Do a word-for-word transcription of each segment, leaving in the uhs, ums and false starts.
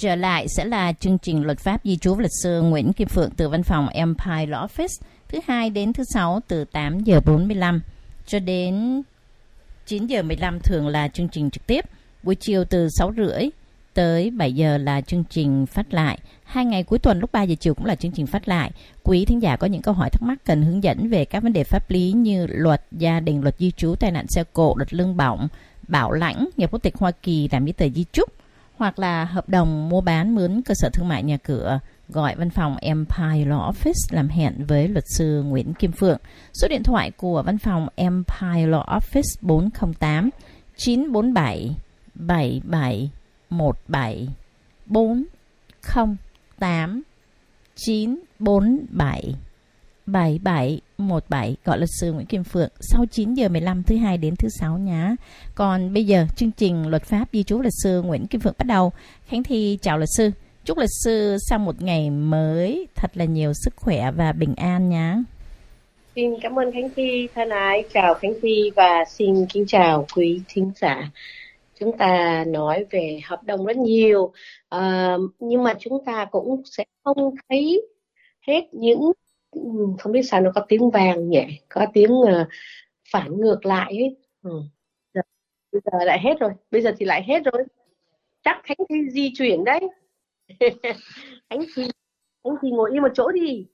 Trở lại sẽ là chương trình luật pháp di trú luật sư Nguyễn Kim Phượng từ văn phòng Empire Law Office, thứ hai đến thứ sáu từ tám giờ bốn mươi lăm cho đến chín giờ mười lăm thường là chương trình trực tiếp. Buổi chiều từ sáu rưỡi tới bảy giờ là chương trình phát lại. Hai ngày cuối tuần lúc ba giờ chiều cũng là chương trình phát lại. Quý thính giả có những câu hỏi thắc mắc cần hướng dẫn về các vấn đề pháp lý như luật gia đình, luật di trú, tai nạn xe cộ, luật lương bổng, bảo lãnh, nhập quốc tịch Hoa Kỳ, làm giấy tờ di trúc, hoặc là hợp đồng mua bán mướn cơ sở thương mại nhà cửa, gọi văn phòng Empire Law Office làm hẹn với luật sư Nguyễn Kim Phượng. Số điện thoại của văn phòng Empire Law Office bốn không tám chín bốn bảy bảy bảy một bảy bốn không tám chín bốn bảy bảy bảy một bảy, gọi luật sư Nguyễn Kim Phượng sau chín giờ mười lăm thứ hai đến thứ sáu nhá. Còn bây giờ chương trình luật pháp di trú luật sư Nguyễn Kim Phượng bắt đầu. Khánh Thi chào luật sư. Chúc luật sư sau một ngày mới thật là nhiều sức khỏe và bình an nhá. Xin cảm ơn Khánh Thi thân ái, chào Khánh Thi và xin kính chào quý thính giả. Chúng ta nói về hợp đồng rất nhiều, à, nhưng mà chúng ta cũng sẽ không thấy hết những, không biết sao nó có tiếng vàng nhỉ, có tiếng uh, phản ngược lại ấy. Ừ. Giờ, bây giờ lại hết rồi, bây giờ thì lại hết rồi. Chắc Khánh Thi di chuyển đấy. Khánh Thi, Khánh Thi ngồi yên một chỗ đi.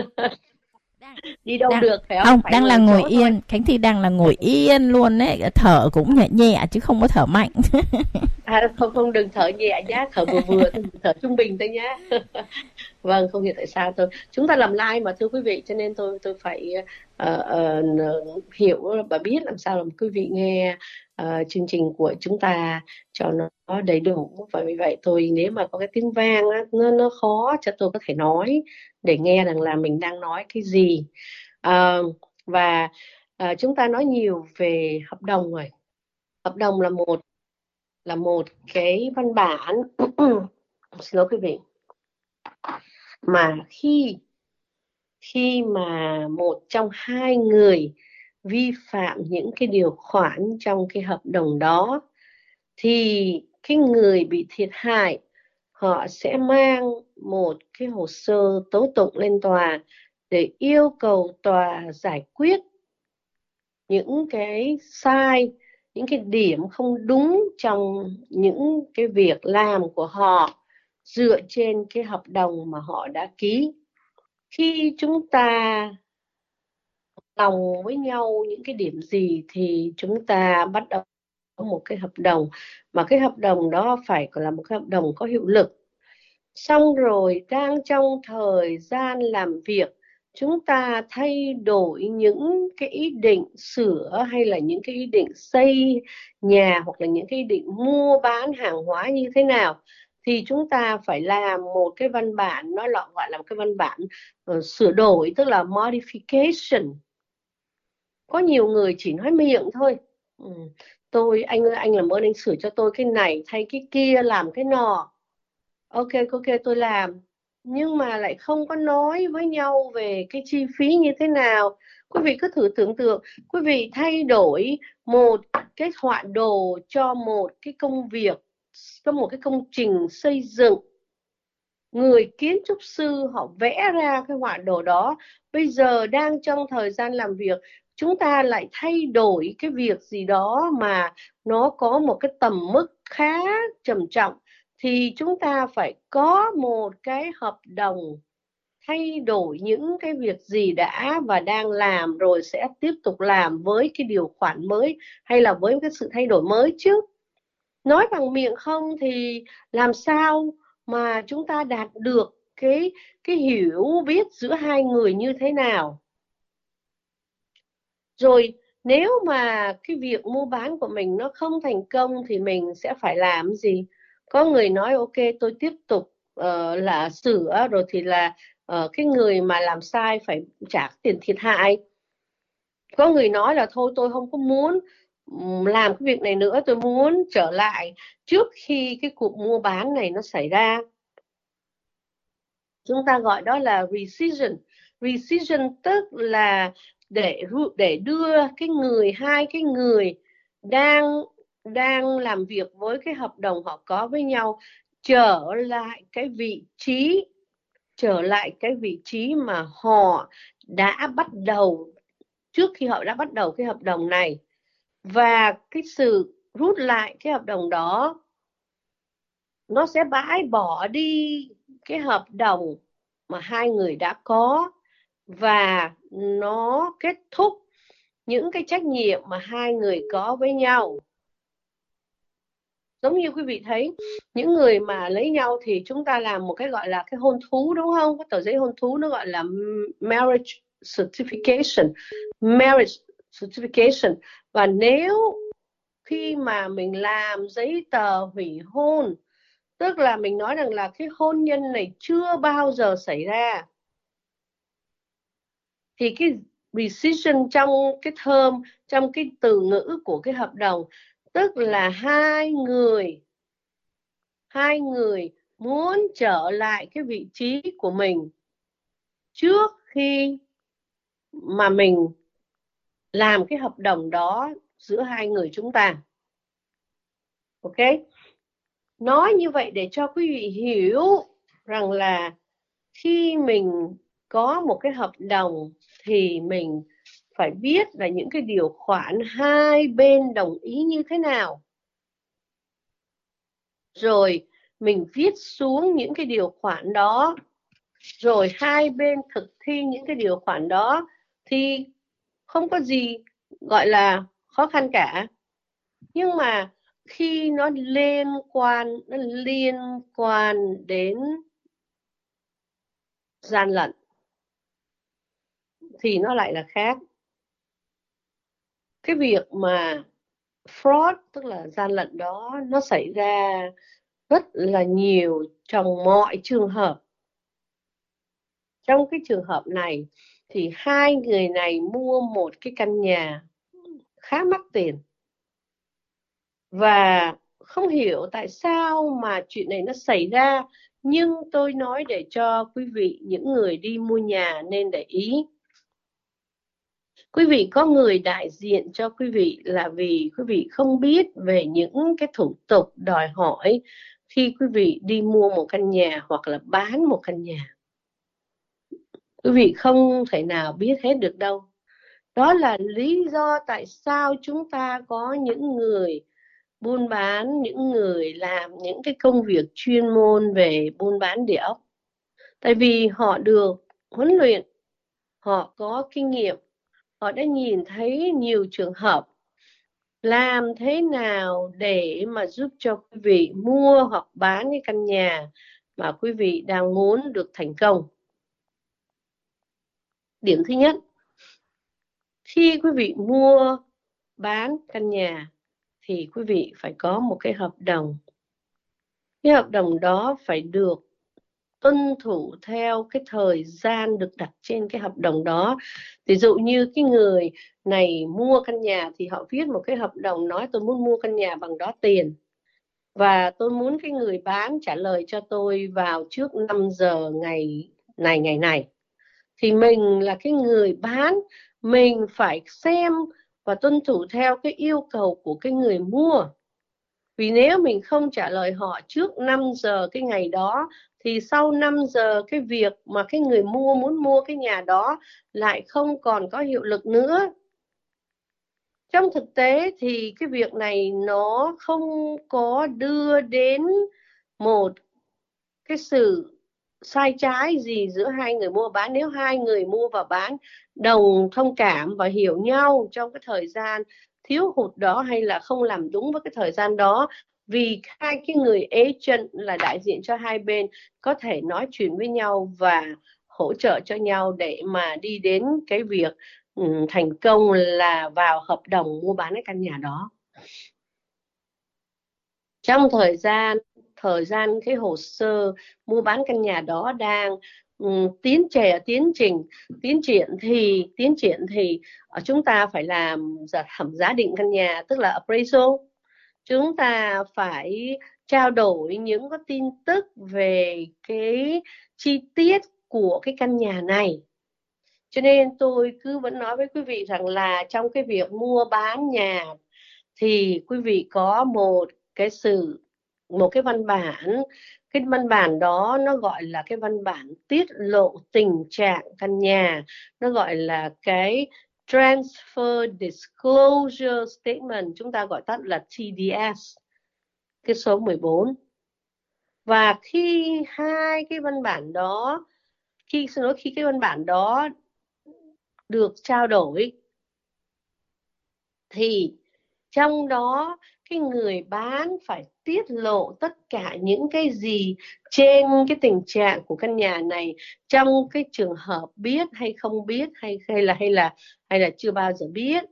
Đi đâu đang, được phải không? Không, phải đang là ngồi yên. Thôi. Khánh Thi đang là ngồi yên luôn đấy, thở cũng nhẹ nhẹ chứ không có thở mạnh. À, không không đừng thở nhẹ nhá, thở vừa vừa, thở trung bình thôi nhá. Vâng, không hiểu tại sao tôi chúng ta làm live mà thưa quý vị, cho nên tôi tôi phải uh, uh, hiểu và biết làm sao làm quý vị nghe uh, chương trình của chúng ta cho nó đầy đủ. Và vì vậy tôi nếu mà có cái tiếng vang á, nó nó khó cho tôi có thể nói để nghe rằng là mình đang nói cái gì. Uh, và uh, chúng ta nói nhiều về hợp đồng rồi. Hợp đồng là một là một cái văn bản xin lỗi quý vị, mà khi khi mà một trong hai người vi phạm những cái điều khoản trong cái hợp đồng đó thì cái người bị thiệt hại họ sẽ mang một cái hồ sơ tố tụng lên tòa để yêu cầu tòa giải quyết những cái sai, những cái điểm không đúng trong những cái việc làm của họ dựa trên cái hợp đồng mà họ đã ký. Khi chúng ta lòng với nhau những cái điểm gì thì chúng ta bắt đầu một cái hợp đồng, mà cái hợp đồng đó phải là một cái hợp đồng có hiệu lực. Xong rồi đang trong thời gian làm việc, chúng ta thay đổi những cái ý định sửa hay là những cái ý định xây nhà hoặc là những cái ý định mua bán hàng hóa như thế nào, thì chúng ta phải làm một cái văn bản, nó gọi là một cái văn bản uh, sửa đổi, tức là modification. Có nhiều người chỉ nói miệng thôi, ừ, tôi anh ơi anh làm ơn anh sửa cho tôi cái này thay cái kia, làm cái nọ. Ok ok tôi làm, nhưng mà lại không có nói với nhau về cái chi phí như thế nào. Quý vị cứ thử tưởng tượng, quý vị thay đổi một cái họa đồ cho một cái công việc, cho một cái công trình xây dựng. Người kiến trúc sư họ vẽ ra cái họa đồ đó, bây giờ đang trong thời gian làm việc, chúng ta lại thay đổi cái việc gì đó mà nó có một cái tầm mức khá trầm trọng, thì chúng ta phải có một cái hợp đồng thay đổi những cái việc gì đã và đang làm, rồi sẽ tiếp tục làm với cái điều khoản mới hay là với cái sự thay đổi mới chứ. Nói bằng miệng không thì làm sao mà chúng ta đạt được cái, cái hiểu biết giữa hai người như thế nào. Rồi nếu mà cái việc mua bán của mình nó không thành công thì mình sẽ phải làm gì? Có người nói ok tôi tiếp tục uh, là sửa, rồi thì là uh, cái người mà làm sai phải trả tiền thiệt hại. Có người nói là thôi tôi không có muốn làm cái việc này nữa, tôi muốn trở lại trước khi cái cuộc mua bán này nó xảy ra. Chúng ta gọi đó là rescission. Rescission tức là để để đưa cái người hai cái người đang đang làm việc với cái hợp đồng họ có với nhau, trở lại cái vị trí, trở lại cái vị trí mà họ đã bắt đầu, trước khi họ đã bắt đầu cái hợp đồng này. Và cái sự rút lại cái hợp đồng đó, nó sẽ bãi bỏ đi cái hợp đồng mà hai người đã có, và nó kết thúc những cái trách nhiệm mà hai người có với nhau. Giống như quý vị thấy, những người mà lấy nhau thì chúng ta làm một cái gọi là cái hôn thú, đúng không? Cái tờ giấy hôn thú nó gọi là marriage certification. Marriage certification. Và nếu khi mà mình làm giấy tờ hủy hôn, tức là mình nói rằng là cái hôn nhân này chưa bao giờ xảy ra, thì cái rescission trong cái term, trong cái từ ngữ của cái hợp đồng, tức là hai người hai người muốn trở lại cái vị trí của mình trước khi mà mình làm cái hợp đồng đó giữa hai người chúng ta. Ok? Nói như vậy để cho quý vị hiểu rằng là khi mình có một cái hợp đồng thì mình phải biết là những cái điều khoản hai bên đồng ý như thế nào. Rồi mình viết xuống những cái điều khoản đó, rồi hai bên thực thi những cái điều khoản đó, thì không có gì gọi là khó khăn cả. Nhưng mà khi nó liên quan nó liên quan đến gian lận thì nó lại là khác. Cái việc mà fraud, tức là gian lận đó, nó xảy ra rất là nhiều trong mọi trường hợp. Trong cái trường hợp này thì hai người này mua một cái căn nhà khá mắc tiền, và không hiểu tại sao mà chuyện này nó xảy ra. Nhưng tôi nói để cho quý vị, những người đi mua nhà nên để ý. Quý vị có người đại diện cho quý vị là vì quý vị không biết về những cái thủ tục đòi hỏi khi quý vị đi mua một căn nhà hoặc là bán một căn nhà. Quý vị không thể nào biết hết được đâu. Đó là lý do tại sao chúng ta có những người buôn bán, những người làm những cái công việc chuyên môn về buôn bán địa ốc. Tại vì họ được huấn luyện, họ có kinh nghiệm, họ đã nhìn thấy nhiều trường hợp làm thế nào để mà giúp cho quý vị mua hoặc bán cái căn nhà mà quý vị đang muốn được thành công. Điểm thứ nhất, khi quý vị mua bán căn nhà thì quý vị phải có một cái hợp đồng. Cái hợp đồng đó phải được tuân thủ theo cái thời gian được đặt trên cái hợp đồng đó. Ví dụ như cái người này mua căn nhà thì họ viết một cái hợp đồng nói tôi muốn mua căn nhà bằng đó tiền, và tôi muốn cái người bán trả lời cho tôi vào trước năm giờ ngày này ngày này. Thì mình là cái người bán, mình phải xem và tuân thủ theo cái yêu cầu của cái người mua. Vì nếu mình không trả lời họ trước năm giờ cái ngày đó, thì sau năm giờ cái việc mà cái người mua muốn mua cái nhà đó lại không còn có hiệu lực nữa. Trong thực tế thì cái việc này nó không có đưa đến một cái sự sai trái gì giữa hai người mua bán. Nếu hai người mua và bán đồng thông cảm và hiểu nhau trong cái thời gian thiếu hụt đó, hay là không làm đúng với cái thời gian đó, vì hai cái người agent là đại diện cho hai bên có thể nói chuyện với nhau và hỗ trợ cho nhau để mà đi đến cái việc um, thành công là vào hợp đồng mua bán cái căn nhà đó. Trong thời gian thời gian cái hồ sơ mua bán căn nhà đó đang um, tiến trẻ tiến trình tiến triển thì tiến triển thì uh, chúng ta phải làm thẩm giá định căn nhà, tức là appraisal. Chúng ta phải trao đổi những cái tin tức về cái chi tiết của cái căn nhà này. Cho nên tôi cứ vẫn nói với quý vị rằng là trong cái việc mua bán nhà thì quý vị có một cái sự một cái văn bản. Cái văn bản đó nó gọi là cái văn bản tiết lộ tình trạng căn nhà, nó gọi là cái Transfer Disclosure Statement, chúng ta gọi tắt là T D S, cái số mười bốn. Và khi hai cái văn bản đó, khi xin lỗi, khi cái văn bản đó được trao đổi thì trong đó cái người bán phải tiết lộ tất cả những cái gì trên cái tình trạng của căn nhà này, trong cái trường hợp biết hay không biết, hay hay là hay là hay là chưa bao giờ biết.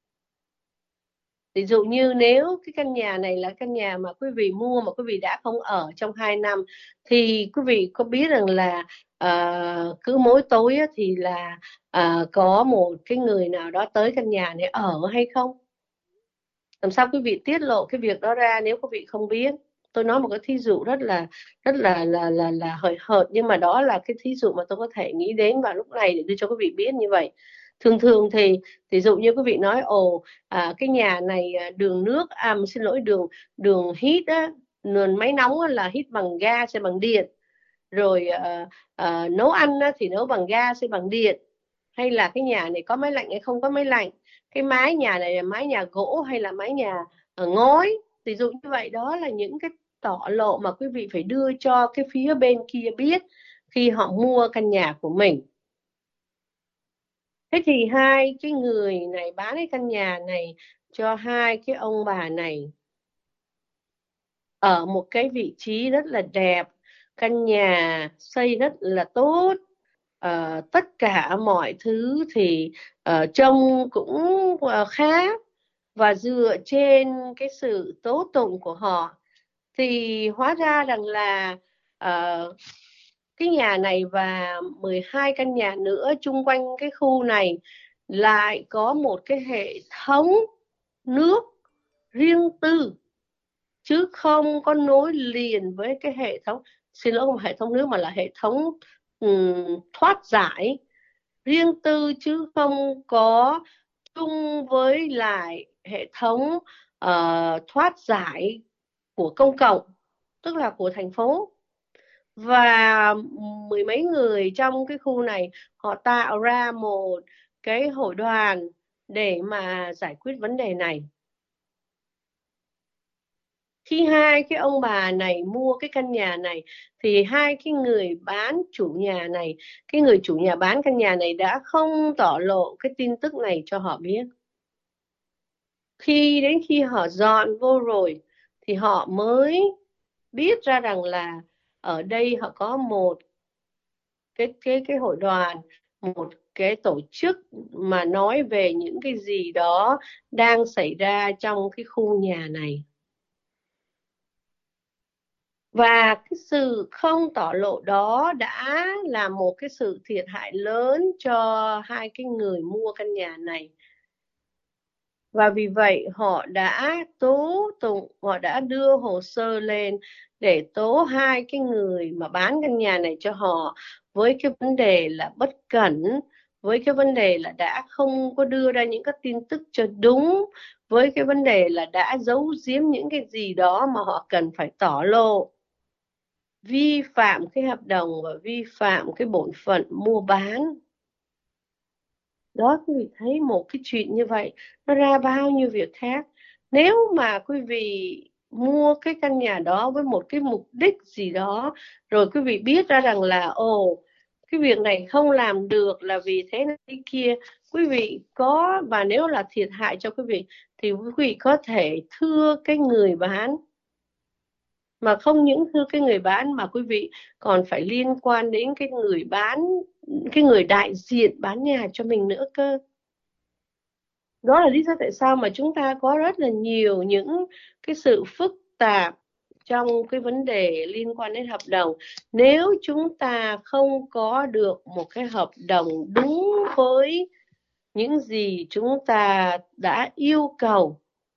Ví dụ như nếu cái căn nhà này là căn nhà mà quý vị mua mà quý vị đã không ở trong hai năm, thì quý vị có biết rằng là uh, cứ mỗi tối thì là uh, có một cái người nào đó tới căn nhà này ở hay không? Làm sao quý vị tiết lộ cái việc đó ra nếu quý vị không biết? Tôi nói một cái thí dụ rất là rất là là là là hời hợt, nhưng mà đó là cái thí dụ mà tôi có thể nghĩ đến vào lúc này để đưa cho quý vị biết như vậy. Thường thường thì ví dụ như quý vị nói ồ à, cái nhà này đường nước à xin lỗi đường đường hít á, đường máy nóng á, là hít bằng ga hay bằng điện, rồi à, à, nấu ăn á, thì nấu bằng ga hay bằng điện, hay là cái nhà này có máy lạnh hay không có máy lạnh, cái mái nhà này là mái nhà gỗ hay là mái nhà ở ngói. Ví dụ như vậy, đó là những cái tỏ lộ mà quý vị phải đưa cho cái phía bên kia biết khi họ mua căn nhà của mình. Thế thì hai cái người này bán cái căn nhà này cho hai cái ông bà này ở một cái vị trí rất là đẹp, căn nhà xây rất là tốt, uh, tất cả mọi thứ thì uh, trông cũng uh, khá, và dựa trên cái sự tố tụng của họ thì hóa ra rằng là uh, cái nhà này và mười hai căn nhà nữa chung quanh cái khu này lại có một cái hệ thống nước riêng tư, chứ không có nối liền với cái hệ thống, xin lỗi, không phải hệ thống nước mà là hệ thống um, thoát giải riêng tư, chứ không có chung với lại hệ thống uh, thoát giải của công cộng, tức là của thành phố. Và mười mấy người trong cái khu này họ tạo ra một cái hội đoàn để mà giải quyết vấn đề này. Khi hai cái ông bà này mua cái căn nhà này thì hai cái người bán chủ nhà này, cái người chủ nhà bán căn nhà này đã không tỏ lộ cái tin tức này cho họ biết. Khi đến khi họ dọn vô rồi thì họ mới biết ra rằng là ở đây họ có một cái cái cái hội đoàn, một cái tổ chức mà nói về những cái gì đó đang xảy ra trong cái khu nhà này. Và cái sự không tỏ lộ đó đã là một cái sự thiệt hại lớn cho hai cái người mua căn nhà này. Và vì vậy họ đã tố tụng, họ đã đưa hồ sơ lên để tố hai cái người mà bán căn nhà này cho họ với cái vấn đề là bất cẩn, với cái vấn đề là đã không có đưa ra những cái tin tức cho đúng, với cái vấn đề là đã giấu giếm những cái gì đó mà họ cần phải tỏ lộ, vi phạm cái hợp đồng và vi phạm cái bổn phận mua bán. Đó, quý vị thấy một cái chuyện như vậy nó ra bao nhiêu việc khác. Nếu mà quý vị mua cái căn nhà đó với một cái mục đích gì đó, rồi quý vị biết ra rằng là ồ, cái việc này không làm được là vì thế này thế kia, quý vị có, và nếu là thiệt hại cho quý vị thì quý vị có thể thưa cái người bán. Mà không những thưa cái người bán mà quý vị còn phải liên quan đến cái người bán, cái người đại diện bán nhà cho mình nữa cơ. Đó là lý do tại sao mà chúng ta có rất là nhiều những cái sự phức tạp trong cái vấn đề liên quan đến hợp đồng. Nếu chúng ta không có được một cái hợp đồng đúng với những gì chúng ta đã yêu cầu,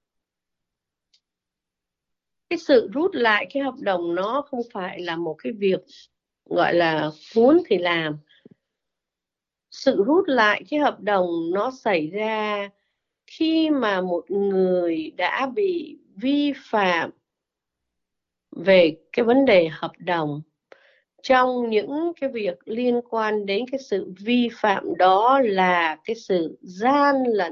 cái sự rút lại cái hợp đồng nó không phải là một cái việc gọi là muốn thì làm. Sự rút lại cái hợp đồng nó xảy ra khi mà một người đã bị vi phạm về cái vấn đề hợp đồng. Trong những cái việc liên quan đến cái sự vi phạm đó là cái sự gian lận.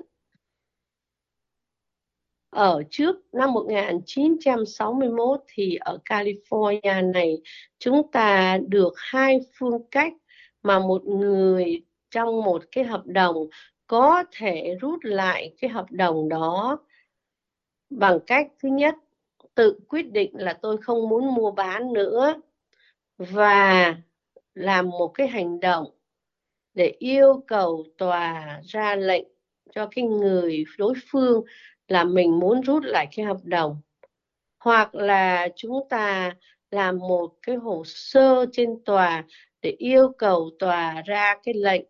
Ở trước năm một nghìn chín trăm sáu mươi mốt thì ở California này chúng ta được hai phương cách mà một người trong một cái hợp đồng có thể rút lại cái hợp đồng đó bằng cách thứ nhất, tự quyết định là tôi không muốn mua bán nữa và làm một cái hành động để yêu cầu tòa ra lệnh cho cái người đối phương là mình muốn rút lại cái hợp đồng. Hoặc là chúng ta làm một cái hồ sơ trên tòa để yêu cầu tòa ra cái lệnh.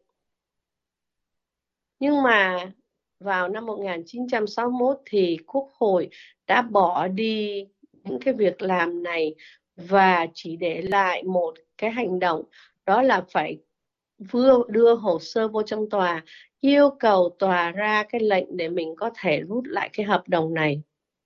Nhưng mà vào năm một nghìn chín trăm sáu mươi mốt thì Quốc hội đã bỏ đi những cái việc làm này và chỉ để lại một cái hành động, đó là phải vừa đưa hồ sơ vô trong tòa, yêu cầu tòa ra cái lệnh để mình có thể rút lại cái hợp đồng này.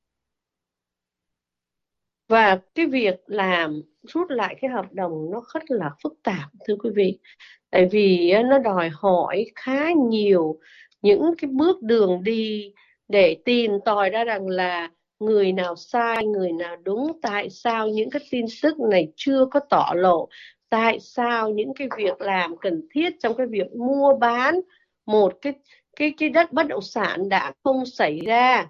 Và cái việc làm rút lại cái hợp đồng nó rất là phức tạp thưa quý vị. Tại vì nó đòi hỏi khá nhiều những cái bước đường đi để tìm tòi ra rằng là người nào sai, người nào đúng, tại sao những cái tin tức này chưa có tỏ lộ, tại sao những cái việc làm cần thiết trong cái việc mua bán một cái cái cái đất bất động sản đã không xảy ra.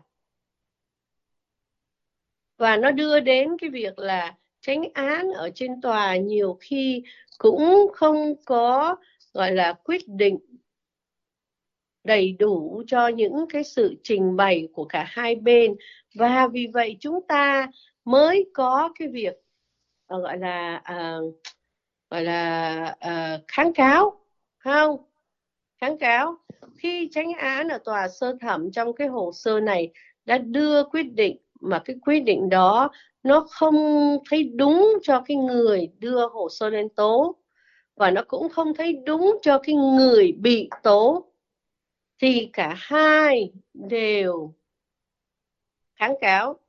Và nó đưa đến cái việc là chánh án ở trên tòa nhiều khi cũng không có gọi là quyết định đầy đủ cho những cái sự trình bày của cả hai bên. Và vì vậy chúng ta mới có cái việc uh, gọi là uh, gọi là uh, kháng cáo, không? Kháng cáo khi chánh án ở tòa sơ thẩm trong cái hồ sơ này đã đưa quyết định mà cái quyết định đó nó không thấy đúng cho cái người đưa hồ sơ lên tố và nó cũng không thấy đúng cho cái người bị tố, thì cả hai đều kháng cáo.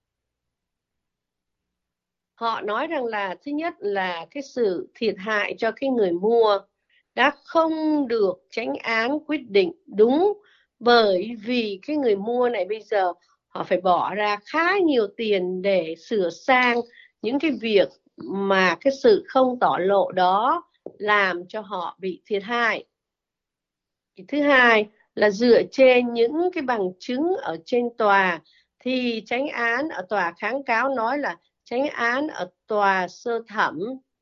Họ nói rằng là thứ nhất là cái sự thiệt hại cho cái người mua đã không được chánh án quyết định đúng, bởi vì cái người mua này bây giờ họ phải bỏ ra khá nhiều tiền để sửa sang những cái việc mà cái sự không tỏ lộ đó làm cho họ bị thiệt hại. Thứ hai là dựa trên những cái bằng chứng ở trên tòa thì chánh án ở tòa kháng cáo nói là chánh án ở tòa sơ thẩm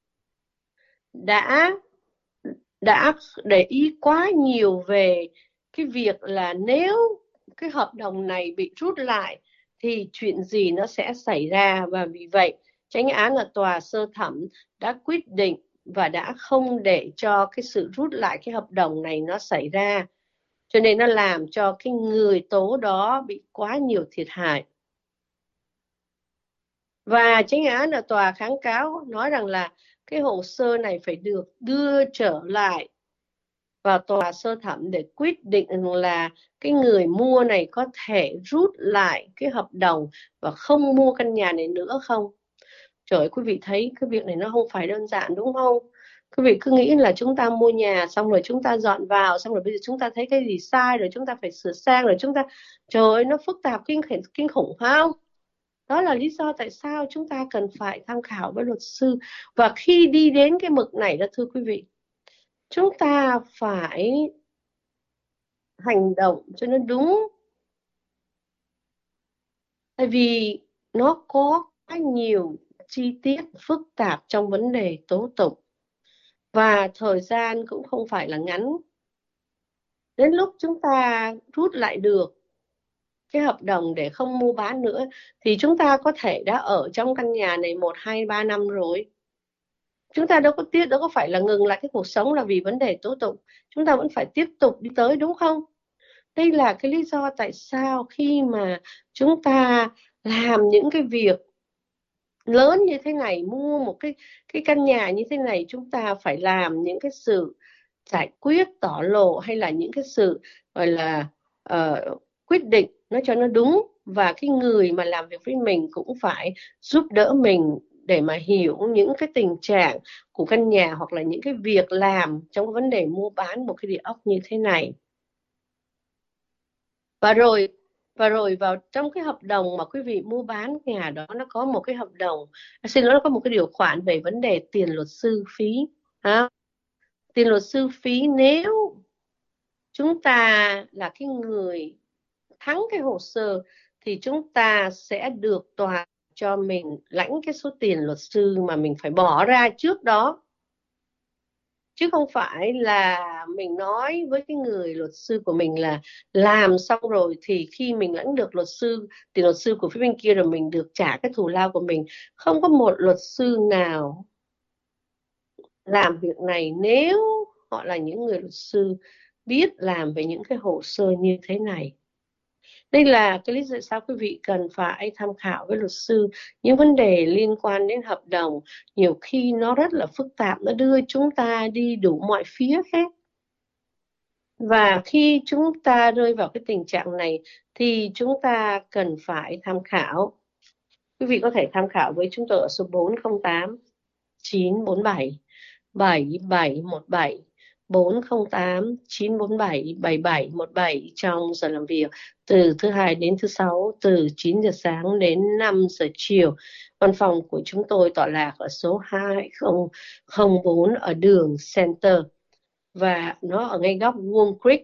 đã đã để ý quá nhiều về cái việc là nếu cái hợp đồng này bị rút lại thì chuyện gì nó sẽ xảy ra, và vì vậy chánh án ở tòa sơ thẩm đã quyết định và đã không để cho cái sự rút lại cái hợp đồng này nó xảy ra, cho nên nó làm cho cái người tố đó bị quá nhiều thiệt hại. Và chánh án ở tòa kháng cáo nói rằng là cái hồ sơ này phải được đưa trở lại vào tòa sơ thẩm để quyết định là cái người mua này có thể rút lại cái hợp đồng và không mua căn nhà này nữa không. Trời ơi, quý vị thấy cái việc này nó không phải đơn giản đúng không? Quý vị cứ nghĩ là chúng ta mua nhà xong rồi chúng ta dọn vào, xong rồi bây giờ chúng ta thấy cái gì sai rồi chúng ta phải sửa sang, rồi chúng ta, trời ơi, nó phức tạp kinh khủng, kinh khủng phải không? Đó là lý do tại sao chúng ta cần phải tham khảo với luật sư. Và khi đi đến cái mực này đó thưa quý vị, chúng ta phải hành động cho nó đúng. Tại vì nó có quá nhiều chi tiết phức tạp trong vấn đề tố tụng và thời gian cũng không phải là ngắn. Đến lúc chúng ta rút lại được cái hợp đồng để không mua bán nữa thì chúng ta có thể đã ở trong căn nhà này một, hai, ba năm rồi. Chúng ta đâu có tiếc, đâu có phải là ngừng lại cái cuộc sống là vì vấn đề tố tụng. Chúng ta vẫn phải tiếp tục đi tới đúng không? Đây là cái lý do tại sao khi mà chúng ta làm những cái việc lớn như thế này, mua một cái, cái căn nhà như thế này, chúng ta phải làm những cái sự giải quyết tỏ lộ hay là những cái sự gọi là uh, quyết định nó cho nó đúng, và cái người mà làm việc với mình cũng phải giúp đỡ mình để mà hiểu những cái tình trạng của căn nhà hoặc là những cái việc làm trong vấn đề mua bán một cái địa ốc như thế này. Và rồi và rồi vào trong cái hợp đồng mà quý vị mua bán nhà đó, nó có một cái hợp đồng, à, xin lỗi, nó có một cái điều khoản về vấn đề tiền luật sư phí. À, tiền luật sư phí nếu chúng ta là cái người thắng cái hồ sơ thì chúng ta sẽ được tòa cho mình lãnh cái số tiền luật sư mà mình phải bỏ ra trước đó. Chứ không phải là mình nói với cái người luật sư của mình là làm xong rồi thì khi mình lãnh được luật sư, tiền luật sư của phía bên kia rồi mình được trả cái thù lao của mình. Không có một luật sư nào làm việc này nếu họ là những người luật sư biết làm về những cái hồ sơ như thế này. Đây là cái lý do sao quý vị cần phải tham khảo với luật sư. Những vấn đề liên quan đến hợp đồng nhiều khi nó rất là phức tạp, nó đưa chúng ta đi đủ mọi phía hết. Và khi chúng ta rơi vào cái tình trạng này thì chúng ta cần phải tham khảo. Quý vị có thể tham khảo với chúng tôi ở số bốn không tám chín bốn bảy bảy bảy một bảy, bốn không tám chín bốn bảy bảy bảy một bảy trong giờ làm việc từ thứ hai đến thứ sáu, từ chín giờ sáng đến năm giờ chiều. Văn phòng của chúng tôi tọa lạc ở số hai không không bốn ở đường Center, và nó ở ngay góc Wolf Creek.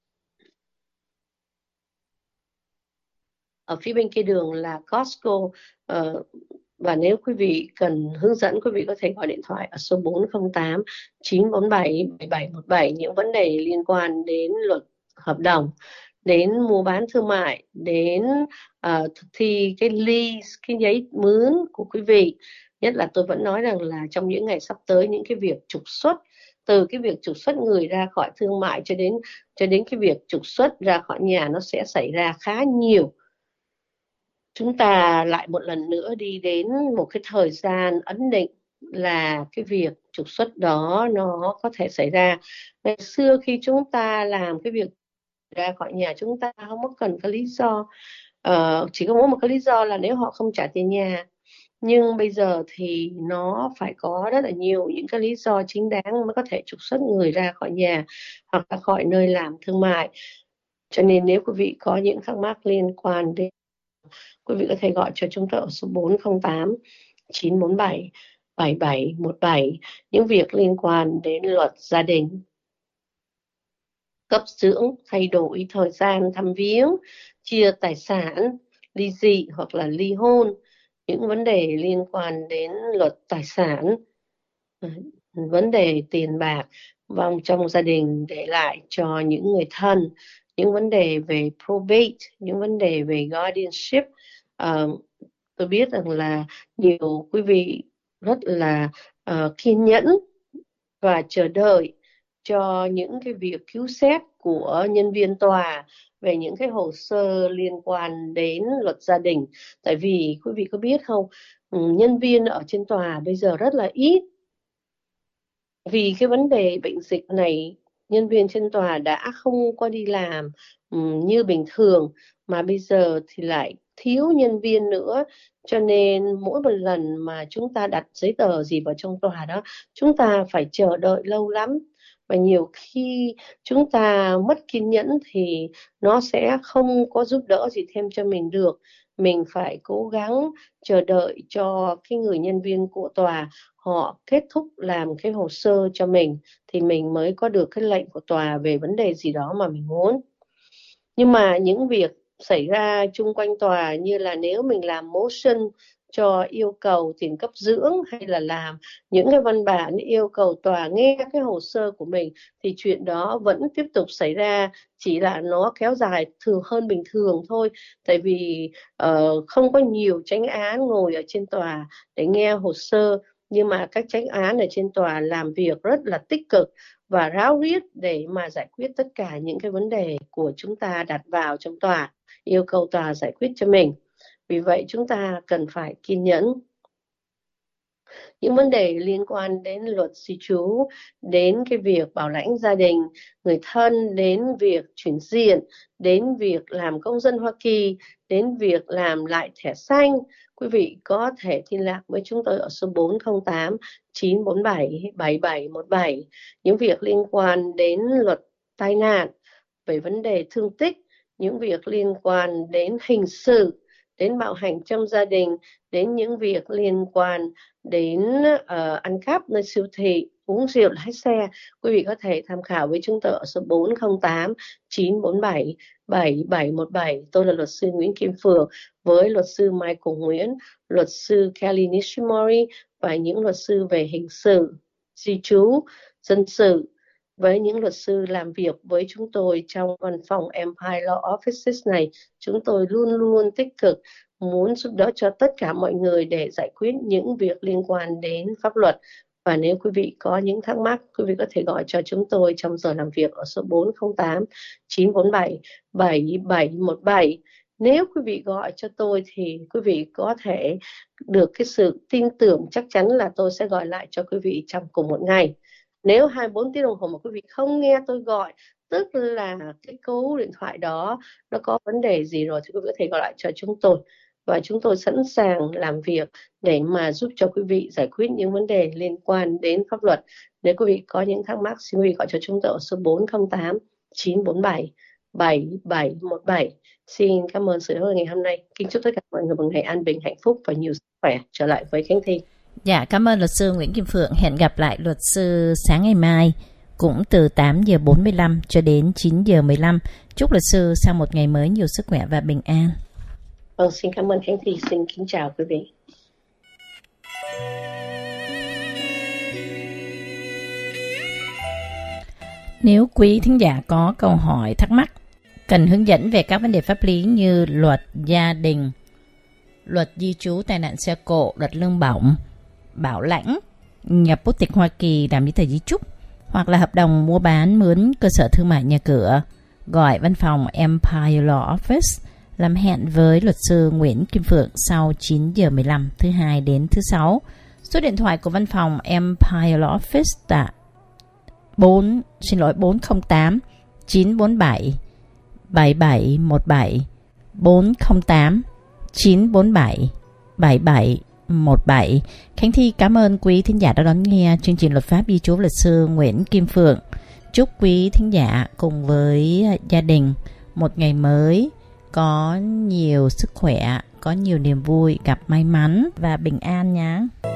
Ở phía bên kia đường là Costco. uh, Và nếu quý vị cần hướng dẫn, quý vị có thể gọi điện thoại ở số bốn không tám chín bốn bảy bảy bảy một bảy. Những vấn đề liên quan đến luật hợp đồng, đến mua bán thương mại, đến uh, thực thi cái lease, cái giấy mướn của quý vị. Nhất là tôi vẫn nói rằng là trong những ngày sắp tới, những cái việc trục xuất, từ cái việc trục xuất người ra khỏi thương mại cho đến cho đến cái việc trục xuất ra khỏi nhà, nó sẽ xảy ra khá nhiều. Chúng ta lại một lần nữa đi đến một cái thời gian ấn định là cái việc trục xuất đó nó có thể xảy ra. Ngày xưa khi chúng ta làm cái việc ra khỏi nhà, chúng ta không có cần cái lý do, uh, chỉ có một cái lý do là nếu họ không trả tiền nhà. Nhưng bây giờ thì nó phải có rất là nhiều những cái lý do chính đáng mới có thể trục xuất người ra khỏi nhà hoặc là khỏi nơi làm thương mại. Cho nên nếu quý vị có những thắc mắc liên quan đến, quý vị có thể gọi cho chúng tôi ở số bốn không tám chín bốn bảy bảy bảy một bảy. Những việc liên quan đến luật gia đình, cấp dưỡng, thay đổi thời gian thăm viếng, chia tài sản, ly dị hoặc là ly hôn, những vấn đề liên quan đến luật tài sản, vấn đề tiền bạc vong trong gia đình để lại cho những người thân, những vấn đề về probate, những vấn đề về guardianship. Uh, tôi biết rằng là nhiều quý vị rất là uh, kiên nhẫn và chờ đợi cho những cái việc cứu xét của nhân viên tòa về những cái hồ sơ liên quan đến luật gia đình. Tại vì quý vị có biết không, nhân viên ở trên tòa bây giờ rất là ít. Vì cái vấn đề bệnh dịch này, nhân viên trên tòa đã không có đi làm um, như bình thường, mà bây giờ thì lại thiếu nhân viên nữa. Cho nên mỗi một lần mà chúng ta đặt giấy tờ gì vào trong tòa đó, chúng ta phải chờ đợi lâu lắm. Và nhiều khi chúng ta mất kiên nhẫn thì nó sẽ không có giúp đỡ gì thêm cho mình được. Mình phải cố gắng chờ đợi cho cái người nhân viên của tòa họ kết thúc làm cái hồ sơ cho mình thì mình mới có được cái lệnh của tòa về vấn đề gì đó mà mình muốn. Nhưng mà những việc xảy ra chung quanh tòa như là nếu mình làm motion cho yêu cầu tiền cấp dưỡng hay là làm những cái văn bản yêu cầu tòa nghe cái hồ sơ của mình thì chuyện đó vẫn tiếp tục xảy ra, chỉ là nó kéo dài thường hơn bình thường thôi. Tại vì uh, không có nhiều chánh án ngồi ở trên tòa để nghe hồ sơ, nhưng mà các chánh án ở trên tòa làm việc rất là tích cực và ráo riết để mà giải quyết tất cả những cái vấn đề của chúng ta đặt vào trong tòa, yêu cầu tòa giải quyết cho mình. Vì vậy chúng ta cần phải kiên nhẫn. Những vấn đề liên quan đến luật di trú, đến cái việc bảo lãnh gia đình, người thân, đến việc chuyển diện, đến việc làm công dân Hoa Kỳ, đến việc làm lại thẻ xanh, quý vị có thể liên lạc với chúng tôi ở số bốn không tám chín bốn bảy bảy bảy một bảy. Những việc liên quan đến luật tai nạn, về vấn đề thương tích, những việc liên quan đến hình sự, đến bạo hành trong gia đình, đến những việc liên quan đến uh, ăn cắp nơi siêu thị, uống rượu lái xe, quý vị có thể tham khảo với chúng tôi ở số bốn không tám chín bốn bảy bảy bảy một bảy. Tôi là luật sư Nguyễn Kim Phượng với luật sư Michael Nguyễn, luật sư Kelly Nishimori và những luật sư về hình sự, di trú, dân sự, với những luật sư làm việc với chúng tôi trong văn phòng Empire Law Offices này. Chúng tôi luôn luôn tích cực muốn giúp đỡ cho tất cả mọi người để giải quyết những việc liên quan đến pháp luật. Và nếu quý vị có những thắc mắc, quý vị có thể gọi cho chúng tôi trong giờ làm việc ở số bốn không tám chín bốn bảy bảy bảy một bảy. Nếu quý vị gọi cho tôi thì quý vị có thể được cái sự tin tưởng chắc chắn là tôi sẽ gọi lại cho quý vị trong cùng một ngày. Nếu hai mươi bốn tiếng đồng hồ mà quý vị không nghe tôi gọi, tức là cái cú điện thoại đó nó có vấn đề gì rồi, thì quý vị có thể gọi lại cho chúng tôi. Và chúng tôi sẵn sàng làm việc để mà giúp cho quý vị giải quyết những vấn đề liên quan đến pháp luật. Nếu quý vị có những thắc mắc, xin quý vị gọi cho chúng tôi ở số bốn không tám chín bốn bảy bảy bảy một bảy. Xin cảm ơn sự hỗ trợ ngày hôm nay. Kính chúc tất cả mọi người một ngày an bình, hạnh phúc và nhiều sức khỏe. Trở lại với Khánh Thi. Dạ, cảm ơn luật sư Nguyễn Kim Phượng. Hẹn gặp lại luật sư sáng ngày mai cũng từ tám giờ bốn mươi lăm cho đến chín giờ mười lăm. Chúc luật sư sau một ngày mới nhiều sức khỏe và bình an. Vâng, xin cảm ơn Khánh Thi. Xin kính chào quý vị. Nếu quý thính giả có câu hỏi thắc mắc, cần hướng dẫn về các vấn đề pháp lý như luật gia đình, luật di trú, tai nạn xe cộ, luật lương bổng, bảo lãnh, nhập quốc tịch Hoa Kỳ làm giấy tờ di trúc, hoặc là hợp đồng mua bán mướn cơ sở thương mại nhà cửa, gọi văn phòng Empire Law Office, làm hẹn với luật sư Nguyễn Kim Phượng sau chín giờ mười lăm thứ hai đến thứ sáu. Số điện thoại của văn phòng Empire Law Office là bốn xin lỗi bốn không tám chín bốn bảy bảy bảy một bảy bốn không tám chín bốn bảy bảy bảy một bảy. Khánh Thi cảm ơn quý thính giả đã đón nghe chương trình Luật pháp di trú luật sư Nguyễn Kim Phượng. Chúc quý thính giả cùng với gia đình một ngày mới có nhiều sức khỏe, có nhiều niềm vui, gặp may mắn và bình an nhé.